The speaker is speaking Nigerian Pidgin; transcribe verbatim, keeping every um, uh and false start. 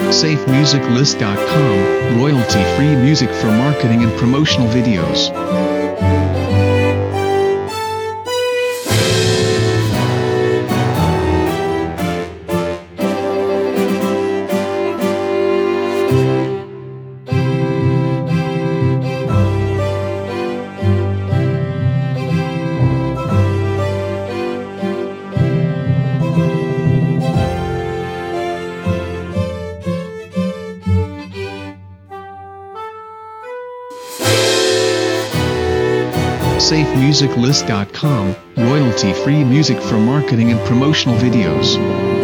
safe music list dot com, royalty-free music for marketing and promotional videos. safe music list dot com, royalty-free music for marketing and promotional videos.